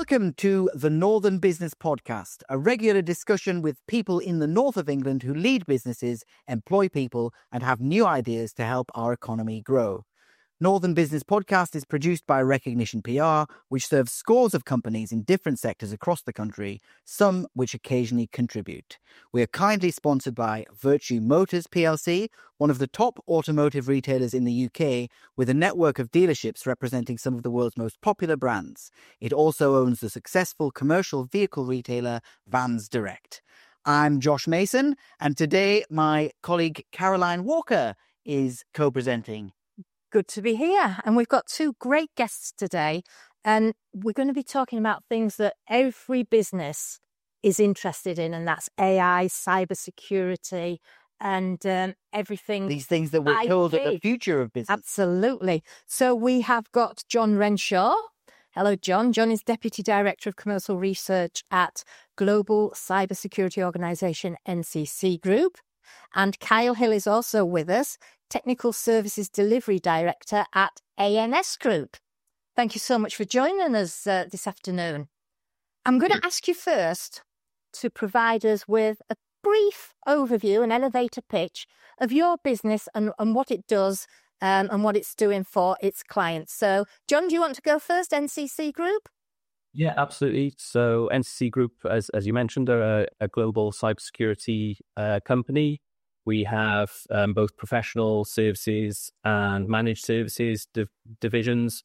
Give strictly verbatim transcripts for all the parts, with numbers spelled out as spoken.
Welcome to the Northern Business Podcast, a regular discussion with people in the north of England who lead businesses, employ people, and have new ideas to help our economy grow. Northern Business Podcast is produced by Recognition P R, which serves scores of companies in different sectors across the country, some which occasionally contribute. We are kindly sponsored by Virtue Motors P L C, one of the top automotive retailers in the U K, with a network of dealerships representing some of the world's most popular brands. It also owns the successful commercial vehicle retailer Vans Direct. I'm Josh Mason, and today my colleague Caroline Walker is co-presenting. Good to be here. And we've got two great guests today. And we're going to be talking about things that every business is interested in. And that's A I, cybersecurity, and um, everything. These things that we're I T. told are the future of business. Absolutely. So we have got John Renshaw. Hello, John. John is Deputy Director of Commercial Research at Global Cybersecurity Organisation N C C Group. And Kyle Hill is also with us, Technical Services Delivery Director at A N S Group. Thank you so much for joining us uh, this afternoon. I'm going to ask you first to provide us with a brief overview, an elevator pitch of your business and, and what it does um, and what it's doing for its clients. So, John, do you want to go first, N C C Group? Yeah, absolutely. So N C C Group, as as you mentioned, are a, a global cybersecurity uh, company. We have um, both professional services and managed services div- divisions.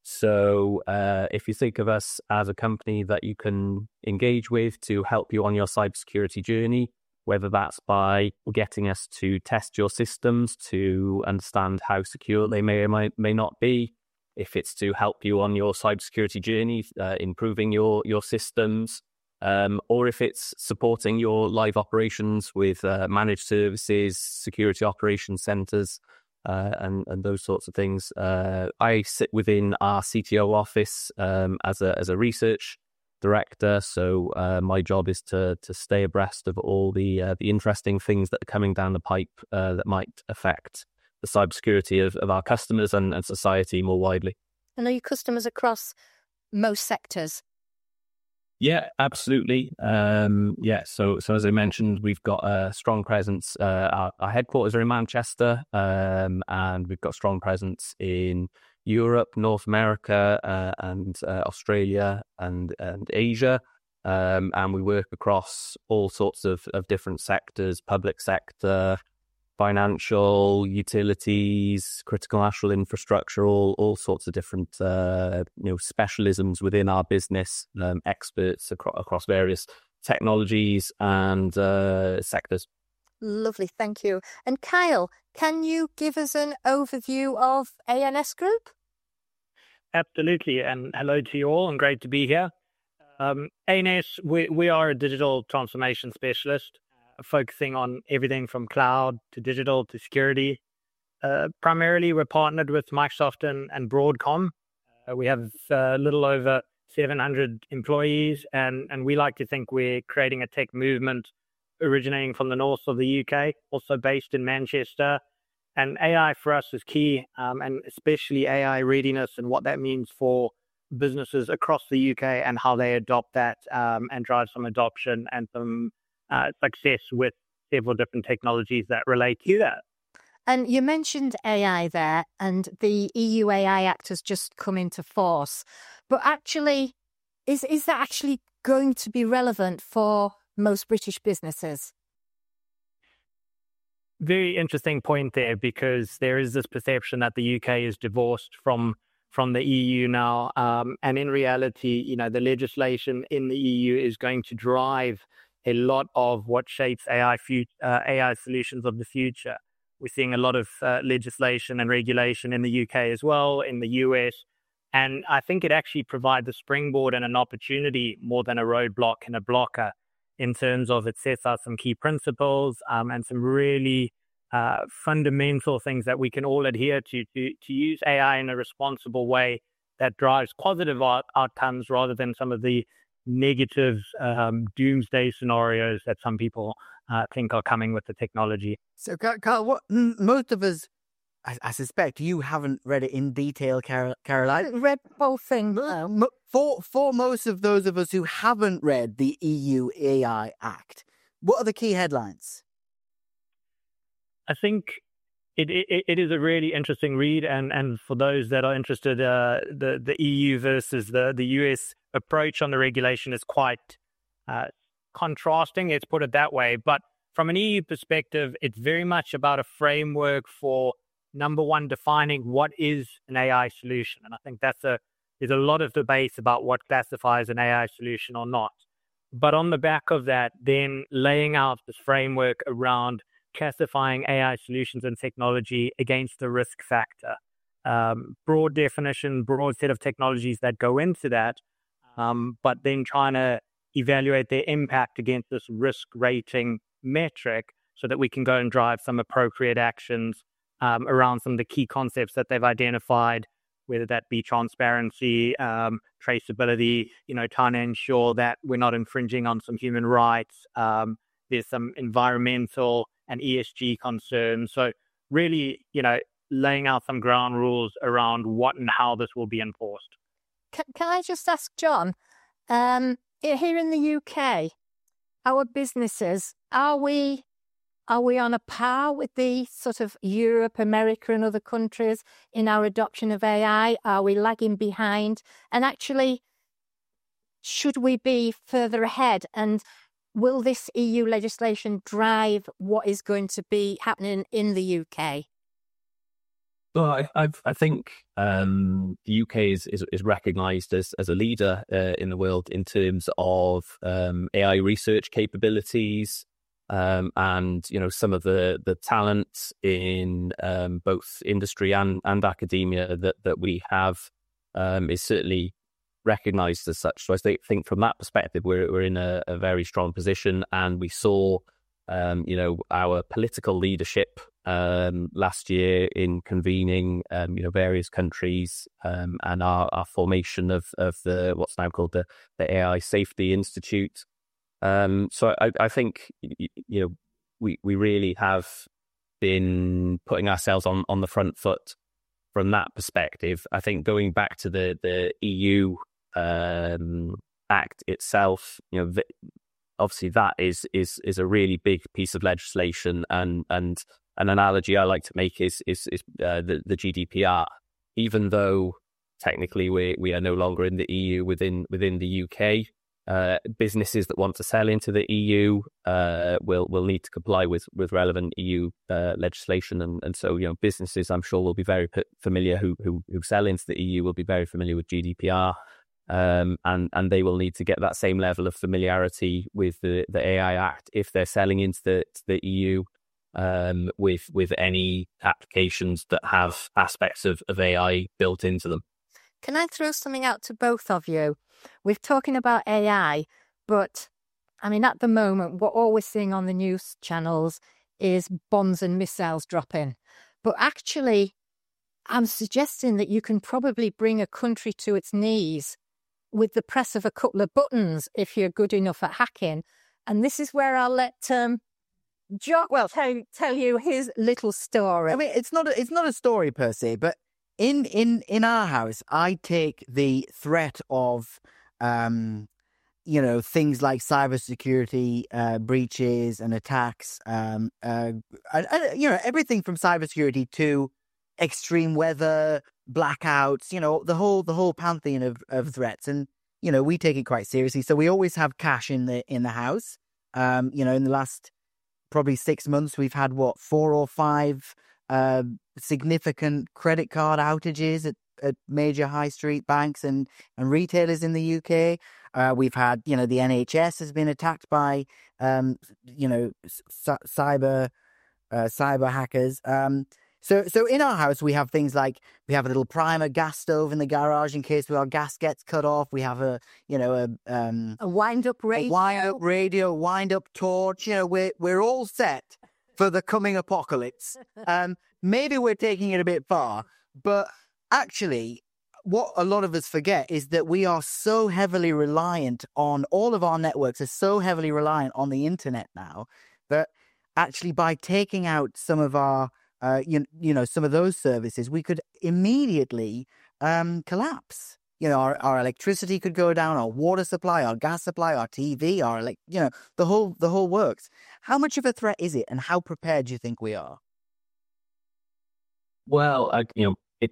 So uh, if you think of us as a company that you can engage with to help you on your cybersecurity journey, whether that's by getting us to test your systems to understand how secure they may or may, may not be, if it's to help you on your cybersecurity journey, uh, improving your your systems, um, or if it's supporting your live operations with uh, managed services, security operations centers, uh, and and those sorts of things. Uh, I sit within our C T O office um, as a as a research director, so uh, my job is to to stay abreast of all the uh, the interesting things that are coming down the pipe uh, that might affect the cybersecurity of, of our customers and, and society more widely. And are your customers across most sectors? Yeah, absolutely. Um, yeah, so so as I mentioned, we've got a strong presence. Uh, our, our headquarters are in Manchester, um, and we've got a strong presence in Europe, North America, uh, and uh, Australia and and Asia. Um, and we work across all sorts of, of different sectors: public sector, financial, utilities, critical national infrastructure, all all sorts of different uh, you know specialisms within our business, um, experts across, across various technologies and uh, sectors. Lovely, thank you. And Kyle, can you give us an overview of A N S Group? Absolutely, and hello to you all, and great to be here. Um, A N S, we, we are a digital transformation specialist, focusing on everything from cloud to digital to security. Uh, primarily, we're partnered with Microsoft and, and Broadcom. Uh, we have a little over seven hundred employees, and, and we like to think we're creating a tech movement originating from the north of the U K, also based in Manchester. And A I for us is key, um, and especially A I readiness and what that means for businesses across the U K and how they adopt that um, and drive some adoption and some Uh, success with several different technologies that relate to that. And you mentioned A I there, and the E U A I Act has just come into force. But actually, is is that actually going to be relevant for most British businesses? Very interesting point there, because there is this perception that the U K is divorced from from the E U now, um, and in reality, you know, the legislation in the E U is going to drive a lot of what shapes A I fut- uh, A I solutions of the future. We're seeing a lot of uh, legislation and regulation in the U K as well, in the U S, and I think it actually provides a springboard and an opportunity more than a roadblock and a blocker, in terms of it sets out some key principles um, and some really uh, fundamental things that we can all adhere to, to to use A I in a responsible way that drives positive out- outcomes rather than some of the negative um, doomsday scenarios that some people uh, think are coming with the technology. So, Carl, what, most of us I, I suspect you haven't read it in detail, Carol, Caroline. I read both things. No. For, for most of those of us who haven't read the E U A I Act, what are the key headlines? I think it, it it is a really interesting read, and, and for those that are interested, uh, the the E U versus the the U S approach on the regulation is quite uh, contrasting. Let's put it that way. But from an E U perspective, it's very much about a framework for, number one, defining what is an A I solution, and I think that's a there's a lot of debate about what classifies an A I solution or not. But on the back of that, then laying out this framework around classifying A I solutions and technology against the risk factor. Um, broad definition, broad set of technologies that go into that, um, but then trying to evaluate their impact against this risk rating metric so that we can go and drive some appropriate actions um, around some of the key concepts that they've identified, whether that be transparency, um, traceability, you know, trying to ensure that we're not infringing on some human rights. Um, there's some environmental and E S G concerns. So really, you know, laying out some ground rules around what and how this will be enforced. Can, can I just ask John, um, here in the U K, our businesses, are we are we on a par with the sort of Europe, America and other countries in our adoption of A I? Are we lagging behind? And actually, should we be further ahead? And will this E U legislation drive what is going to be happening in the U K? Well, I, I've, I think um, the U K is is, is recognised as as a leader uh, in the world in terms of um, A I research capabilities, um, and you know some of the the talent in um, both industry and and academia that that we have um, is certainly recognised as such. So I think, think from that perspective, we're we're in a, a very strong position, and we saw um, you know our political leadership um, last year in convening um, you know various countries um, and our, our formation of of the what's now called the the A I Safety Institute. Um, so I, I think you know we we really have been putting ourselves on on the front foot from that perspective. I think going back to the the E U um, Act itself, you know, th- obviously that is is is a really big piece of legislation, and and an analogy I like to make is is, is uh, the the G D P R. Even though technically we we are no longer in the E U within within the U K, uh, businesses that want to sell into the E U uh, will will need to comply with with relevant E U uh, legislation, and and so you know businesses I'm sure will be very p- familiar who who who sell into the E U will be very familiar with G D P R. Um, and, and they will need to get that same level of familiarity with the, the A I Act if they're selling into the, to the E U um, with with any applications that have aspects of, of A I built into them. Can I throw something out to both of you? We're talking about A I, but I mean, at the moment, what all we're seeing on the news channels is bombs and missiles dropping. But actually, I'm suggesting that you can probably bring a country to its knees with the press of a couple of buttons if you're good enough at hacking. And this is where I'll let um, John well, tell, tell you his little story. I mean, it's not a, it's not a story per se, but in, in, in our house, I take the threat of, um, you know, things like cybersecurity uh, breaches and attacks, um, uh, and, and, you know, everything from cybersecurity to extreme weather, blackouts, you know, the whole the whole pantheon of, of threats. And, you know, we take it quite seriously. So we always have cash in the in the house. Um, you know, in the last probably six months, we've had, what, four or five uh, significant credit card outages at, at major high street banks and, and retailers in the U K. Uh, we've had, you know, the N H S has been attacked by, um, you know, c- cyber uh, cyber hackers. Um So, so in our house, we have things like we have a little primer gas stove in the garage in case our gas gets cut off. We have a, you know, a um, a wind-up radio, a wind-up radio, wind-up torch. You know, we're we're all set for the coming apocalypse. Um, maybe we're taking it a bit far, but actually, what a lot of us forget is that we are so heavily reliant on all of our networks are so heavily reliant on the internet now that actually by taking out some of our uh, you, you know, some of those services, we could immediately um, collapse. You know, our, our electricity could go down, our water supply, our gas supply, our T V, our, like, you know, the whole the whole works. How much of a threat is it, and how prepared do you think we are? Well, uh, you know, it,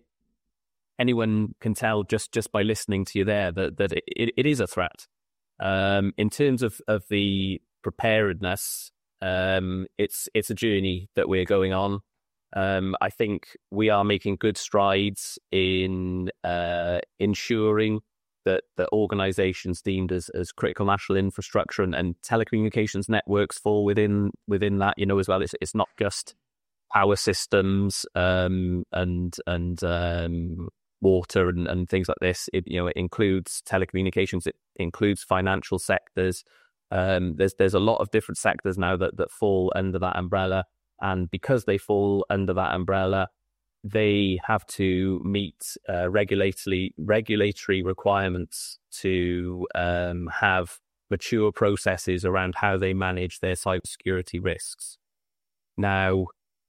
anyone can tell just, just by listening to you there that that it, it, it is a threat. Um, in terms of, of the preparedness, um, it's it's a journey that we're going on. Um, I think we are making good strides in uh, ensuring that the organisations deemed as, as critical national infrastructure and, and telecommunications networks fall within within that. You know, as well, it's it's not just power systems um, and and um, water and, and things like this. It you know it includes telecommunications. It includes financial sectors. Um, there's there's a lot of different sectors now that that fall under that umbrella. And because they fall under that umbrella, they have to meet uh, regulatory regulatory requirements to um, have mature processes around how they manage their cybersecurity risks. Now,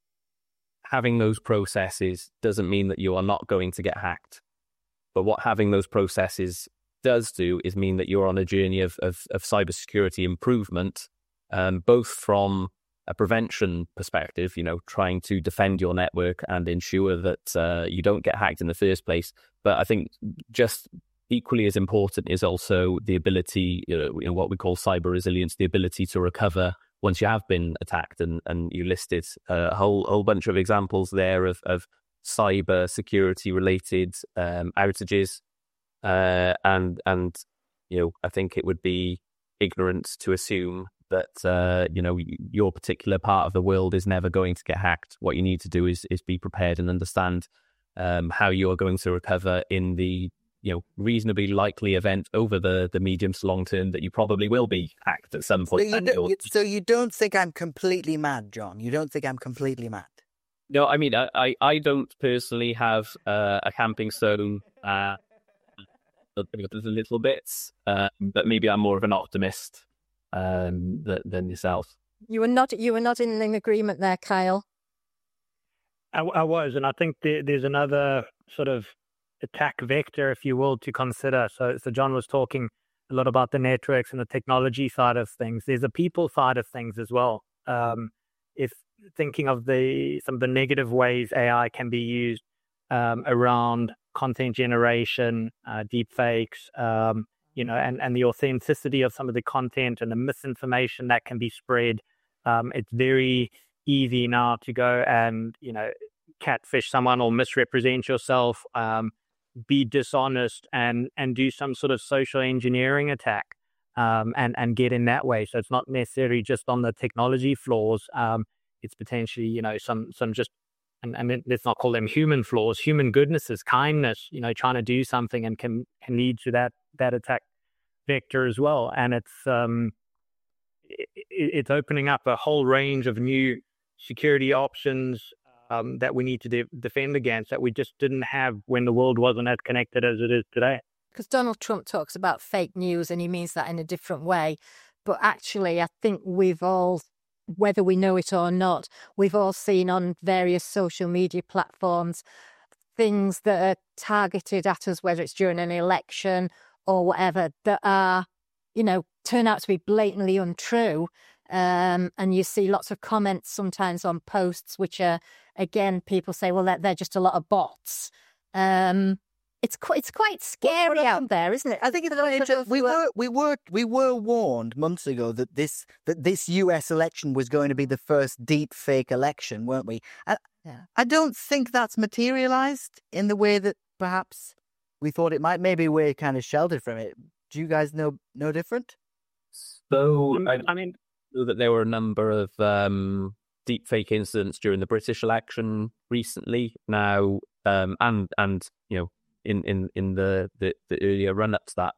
having those processes doesn't mean that you are not going to get hacked. But what having those processes does do is mean that you're on a journey of of, of cybersecurity improvement, um, both from a prevention perspective, you know, trying to defend your network and ensure that uh, you don't get hacked in the first place. But I think just equally as important is also the ability, you know, you know, what we call cyber resilience, the ability to recover once you have been attacked. And, and you listed a whole whole bunch of examples there of, of cyber security related um, outages. Uh, and, and, you know, I think it would be ignorant to assume that, uh, you know, your particular part of the world is never going to get hacked. What you need to do is is be prepared and understand um, how you are going to recover in the, you know, reasonably likely event over the, the medium to long term that you probably will be hacked at some point. So you, don't, so you don't think I'm completely mad, John? You don't think I'm completely mad? No, I mean, I, I don't personally have uh, a camping stone. Uh, there's a little bits, uh, but maybe I'm more of an optimist Um, than yourself. You were not. You were not in an agreement there, Kyle. I, I was, and I think there, there's another sort of attack vector, if you will, to consider. So, so John was talking a lot about the networks and the technology side of things. There's a people side of things as well. Um, if thinking of the some of the negative ways A I can be used um, around content generation, uh, deep fakes. Um, you know, and, and the authenticity of some of the content and the misinformation that can be spread. Um, it's very easy now to go and, you know, catfish someone or misrepresent yourself, um, be dishonest and, and do some sort of social engineering attack um, and, and get in that way. So it's not necessarily just on the technology flaws. Um, it's potentially, you know, some, some just, and, and let's not call them human flaws, human goodnesses, kindness, you know, trying to do something and can, can lead to that, that attack vector as well. And it's, um, it, it's opening up a whole range of new security options um, that we need to de- defend against that we just didn't have when the world wasn't as connected as it is today. Because Donald Trump talks about fake news and he means that in a different way. But actually, I think we've all, whether we know it or not, we've all seen on various social media platforms things that are targeted at us, whether it's during an election or whatever, that are, you know, turn out to be blatantly untrue. Um, and you see lots of comments sometimes on posts, which are, again, people say, well, they're, they're just a lot of bots. Um, it's quite, it's quite scary well, out there, isn't it? I think it's very interesting. We were, we were, we were warned months ago that this, that this U S election was going to be the first deep fake election, weren't we? I, yeah. I don't think that's materialized in the way that perhaps we thought it might. Maybe we're kind of sheltered from it. Do you guys know no different? So I, I mean, know that there were a number of um, deep fake incidents during the British election recently. Now, um, and and you know, in in in the the, the earlier run up to that,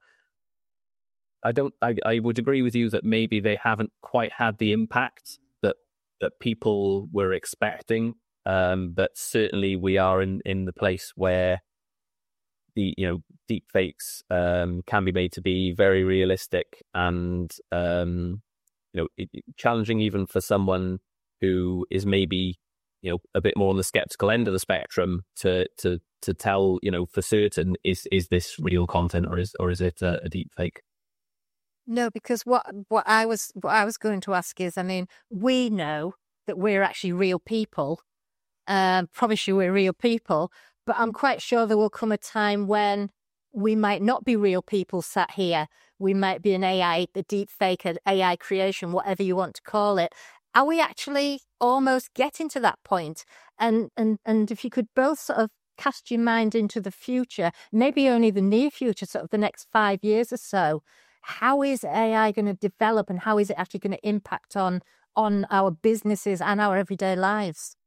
I don't. I, I would agree with you that maybe they haven't quite had the impact that that people were expecting. Um, but certainly, we are in in the place where the, you know, deep fakes um, can be made to be very realistic and, um, you know, it, challenging even for someone who is maybe, you know, a bit more on the skeptical end of the spectrum to to to tell, you know, for certain, is is this real content or is or is it a, a deep fake? No, because what what I was what I was going to ask is, I mean, we know that we're actually real people. Um, promise you we're real people, but I'm quite sure there will come a time when we might not be real people sat here. We might be an A I, a deep fake, an A I creation, whatever you want to call it. Are we actually almost getting to that point? And and and if you could both sort of cast your mind into the future, maybe only the near future, sort of the next five years or so, how is A I going to develop and how is it actually going to impact on on our businesses and our everyday lives?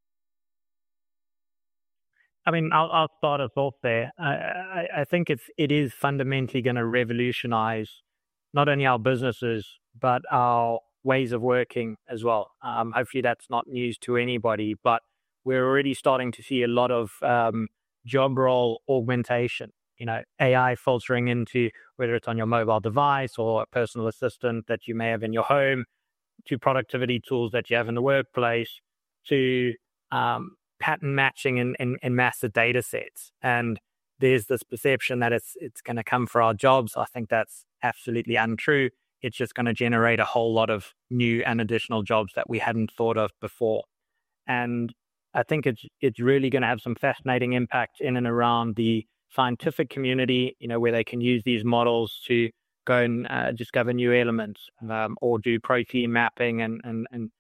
I mean, I'll, I'll start us off there. I, I, I think it's it is fundamentally going to revolutionize not only our businesses but our ways of working as well. Um, hopefully, that's not news to anybody, but we're already starting to see a lot of um, job role augmentation. You know, A I filtering into whether it's on your mobile device or a personal assistant that you may have in your home, to productivity tools that you have in the workplace, to um, pattern matching and, and, and massive data sets. And there's this perception that it's it's going to come for our jobs. I think that's absolutely untrue. It's just going to generate a whole lot of new and additional jobs that we hadn't thought of before. And I think it's it's really going to have some fascinating impact in and around the scientific community, you know, where they can use these models to go and uh, discover new elements, um, or do protein mapping and and and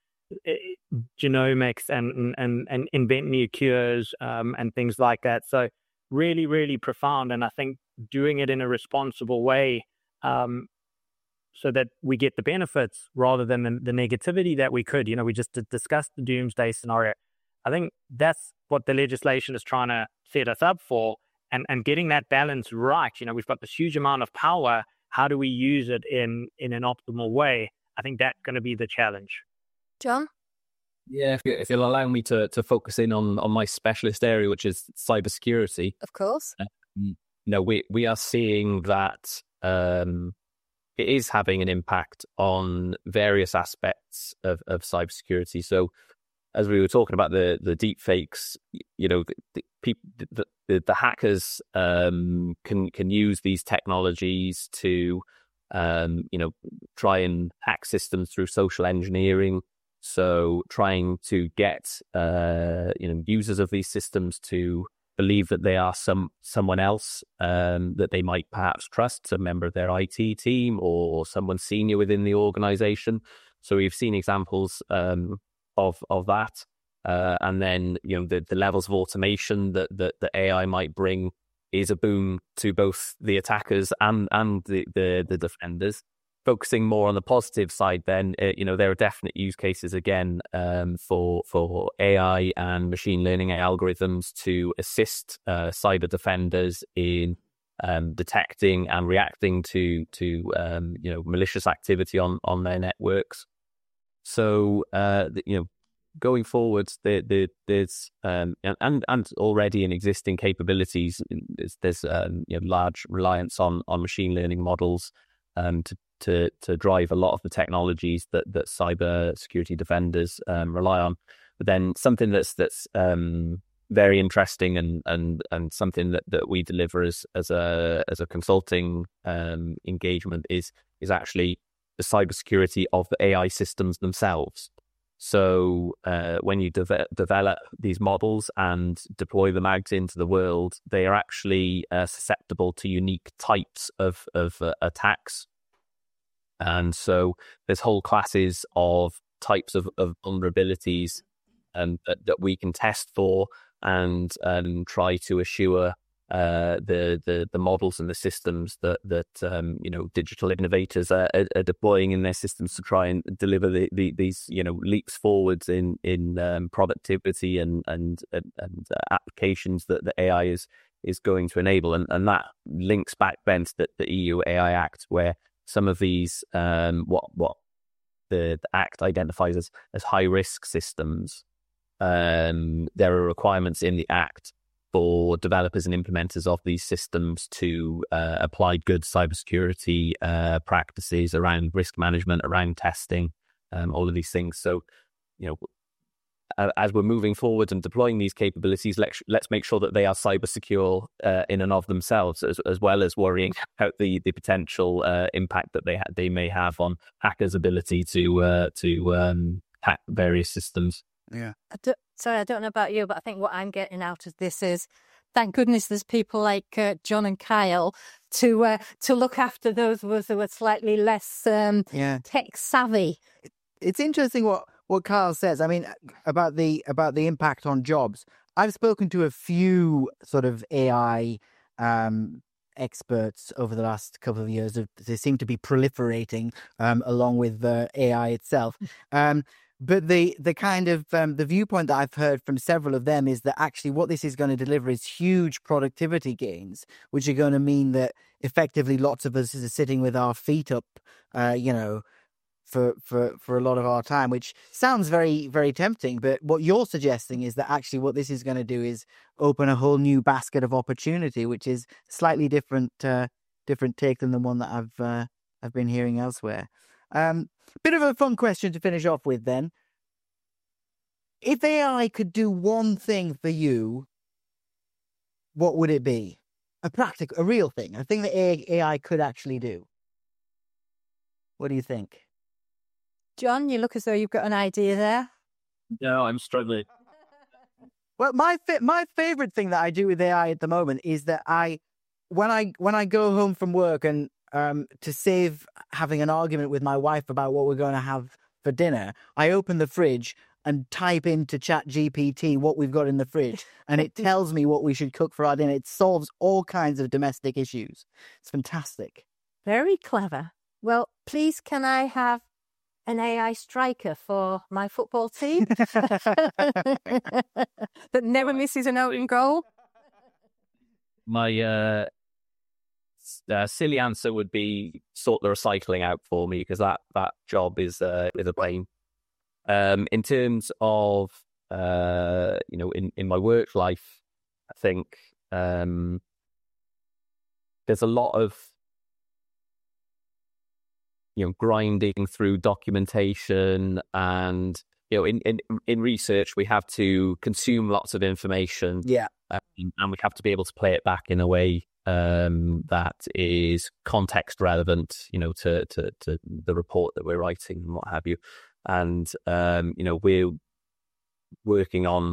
genomics and and and invent new cures, um, and things like that. So really, really profound. And I think doing it in a responsible way, um, so that we get the benefits rather than the, the negativity that we could. You know, we just discussed the doomsday scenario. I think that's what the legislation is trying to set us up for, and and getting that balance right. You know, we've got this huge amount of power. How do we use it in in an optimal way? I think that's going to be the challenge. John? Yeah, if, you, if you'll allow me to to focus in on, on my specialist area, which is cybersecurity. Of course. Um, no, we, we are seeing that um, it is having an impact on various aspects of, of cybersecurity. So as we were talking about the, the deep fakes, you know, the, the, people, the, the, the hackers um, can, can use these technologies to, um, you know, try and hack systems through social engineering. So trying to get, uh, you know, users of these systems to believe that they are some someone else, um, that they might perhaps trust, a member of their I T team or someone senior within the organization. So we've seen examples um, of of that. Uh, and then, you know, the, the levels of automation that, that the A I might bring is a boon to both the attackers and, and the, the, the defenders. Focusing more on the positive side, then, uh, you know, there are definite use cases again um, for for A I and machine learning algorithms to assist uh, cyber defenders in um, detecting and reacting to to um, you know, malicious activity on on their networks. So uh, you know, going forward, there, there, there's um, and and already in existing capabilities, there's, there's um, you know, large reliance on on machine learning models um, to to to drive a lot of the technologies that that cyber security defenders um, rely on. But then something that's that's um, very interesting and and and something that, that we deliver as as a as a consulting um, engagement is is actually the cybersecurity of the A I systems themselves. So uh, when you de- develop these models and deploy them out into the world, they are actually uh, susceptible to unique types of of uh, attacks. And so there's whole classes of types of, of vulnerabilities um, that, that we can test for and um, try to assure uh, the, the the models and the systems that that um, you know, digital innovators are, are deploying in their systems to try and deliver the, the, these, you know, leaps forwards in in um, productivity and and and, and uh, applications that the A I is is going to enable. And and that links back then to the, the E U A I Act, where some of these, um, what what the, the Act identifies as, as high-risk systems, um, there are requirements in the Act for developers and implementers of these systems to uh, apply good cybersecurity uh, practices around risk management, around testing, um, all of these things. So, you know, as we're moving forward and deploying these capabilities, let's, let's make sure that they are cyber secure uh, in and of themselves, as, as well as worrying about the, the potential uh, impact that they ha- they may have on hackers' ability to uh, to um, hack various systems. Yeah. I do, sorry, I don't know about you, but I think what I'm getting out of this is, thank goodness there's people like uh, John and Kyle to uh, to look after those of us who are slightly less um, Yeah. tech savvy. It's interesting what, what Kyle says. I mean, about the about the impact on jobs. I've spoken to a few sort of A I um, experts over the last couple of years. They seem to be proliferating um, along with the A I itself. Um, But the the kind of um, the viewpoint that I've heard from several of them is that actually what this is going to deliver is huge productivity gains, which are going to mean that effectively lots of us are sitting with our feet up, uh, you know, for, for, for a lot of our time, which sounds very, very tempting. But what you're suggesting is that actually what this is going to do is open a whole new basket of opportunity, which is slightly different, uh, different take than the one that I've uh, I've been hearing elsewhere. Um, bit of a fun question to finish off with then. If A I could do one thing for you, what would it be? A practical, a real thing, a thing that A I could actually do. What do you think? John, you look as though you've got an idea there. No, I'm struggling. Well, my fa- my favorite thing that I do with A I at the moment is that I, when I when I go home from work and um, to save having an argument with my wife about what we're going to have for dinner, I open the fridge and type into Chat G P T what we've got in the fridge, and it tells me what we should cook for our dinner. It solves all kinds of domestic issues. It's fantastic. Very clever. Well, please, can I have an A I striker for my football team that never misses an open goal? My uh, uh, silly answer would be sort the recycling out for me, because that, that job is uh, is a pain. Um, in terms of uh, you know, in, in my work life, I think um, there's a lot of you know grinding through documentation, and you know in, in, in research we have to consume lots of information. Yeah. Um, and we have to be able to play it back in a way um, that is context relevant, you know, to, to, to the report that we're writing and what have you. And, um, you know, we're working on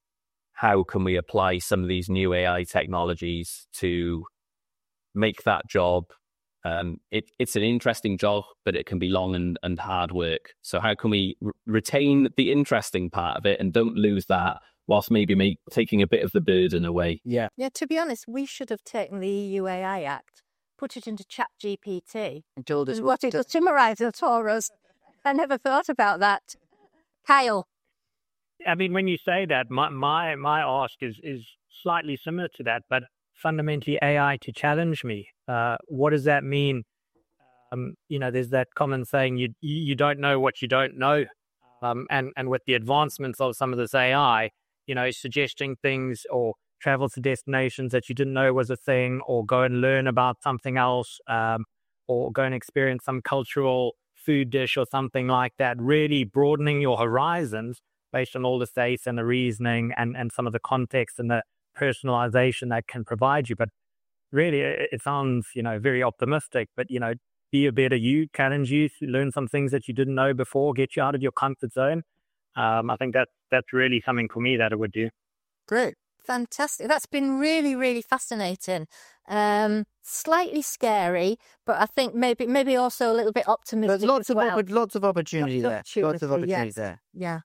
how can we apply some of these new A I technologies to make that job. Um, it, it's an interesting job, but it can be long and, and hard work. So how can we r- retain the interesting part of it and don't lose that, whilst maybe make, taking a bit of the burden away? Yeah. Yeah, to be honest, we should have taken the E U A I Act, put it into Chat G P T, And told us and what it will summarise it for us. I never thought about that. Kyle. I mean, when you say that, my my, my ask is, is slightly similar to that, but fundamentally A I to challenge me. Uh, what does that mean? Um, you know, there's that common saying, you you don't know what you don't know. Um, and, and with the advancements of some of this A I, you know, suggesting things or travel to destinations that you didn't know was a thing, or go and learn about something else, um, or go and experience some cultural food dish or something like that, really broadening your horizons based on all the data and the reasoning and, and some of the context and the personalization that can provide you. But really, it, it sounds, you know, very optimistic, but, you know, be a better you, challenge you, learn some things that you didn't know before, get you out of your comfort zone. Um, I think that that's really something for me that it would do. Great. Fantastic. That's been really, really fascinating. Um, slightly scary, but I think maybe maybe also a little bit optimistic. There's lots as of well. oppor- lots of opportunity Lots there. of Lots of opportunity, opportunity yes. there. Yeah.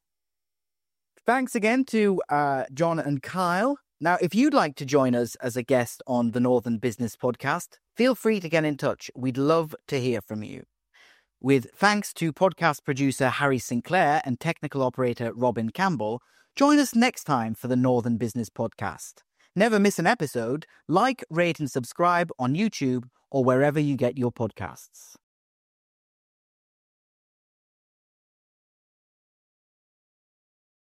Thanks again to uh, John and Kyle. Now, if you'd like to join us as a guest on the Northern Business Podcast, feel free to get in touch. We'd love to hear from you. With thanks to podcast producer Harry Sinclair and technical operator Robin Campbell, join us next time for the Northern Business Podcast. Never miss an episode. Like, rate and subscribe on YouTube or wherever you get your podcasts.